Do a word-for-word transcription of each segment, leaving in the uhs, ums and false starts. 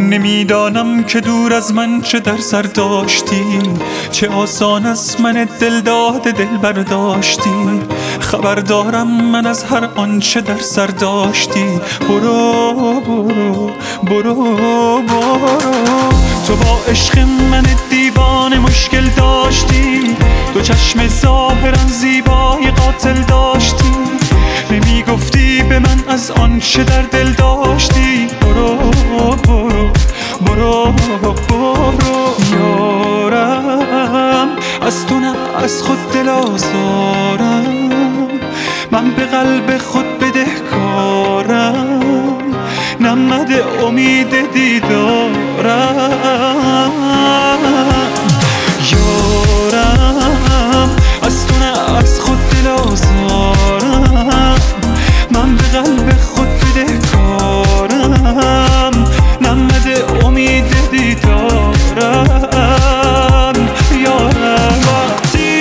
نمیدانم که دور از من چه در سر داشتی، چه آسان از من دل داده دل برداشتی. خبر دارم من از هر آنچه در سر داشتی. برو برو برو برو. تو با عشق من دیوانه مشکل داشتی، دو چشم ظاهرا زیبای قاتل داشتی. نمی گفتی به من از آنچه در دل داشتی. برو برو برو برو یارم، از تو نه از خود دل آزارم. من به قلب خود بدهکارم، نمده امید دیدارم. یارم از تو نه از خود دل آزارم. من به قلب خود بدهکارم، نمده امید دیدارم. یارم وقتی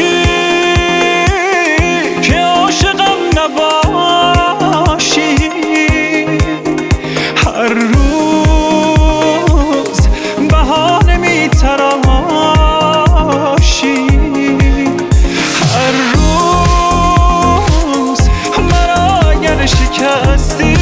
که عاشقم نباشی، هر روز بهانه میتراشی. هر روز مرا اگر شکستی،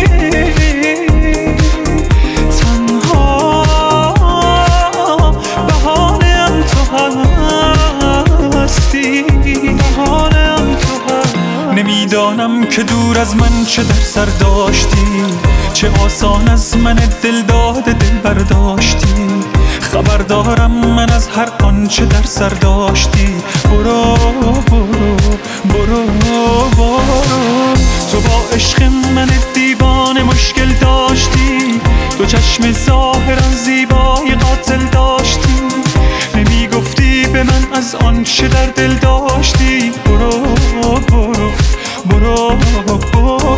نمیدانم که دور از من چه در سر داشتی، چه آسان از من دل داده دل برداشتی. خبر دارم من از هر آنچه در سر داشتی. برو برو برو برو. تو با عشق من دیوانه مشکل داشتی، دو چشم ظاهرا زیبای قاتل داشتی. نمی گفتی به من از آنچه در دل داشتی. برو برو برو برو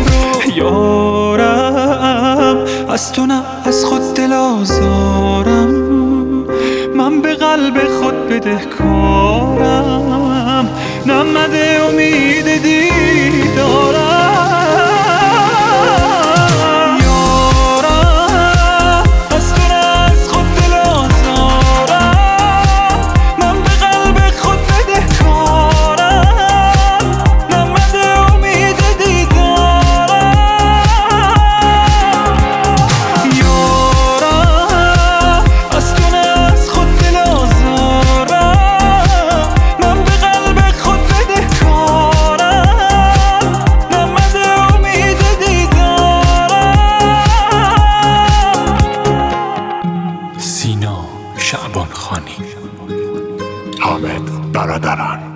یارم، از تو نه از خود دل آزارم. من به قلب خود بدهکارم، نمده امید دیدارم. شعبان خانی. حامد برادران.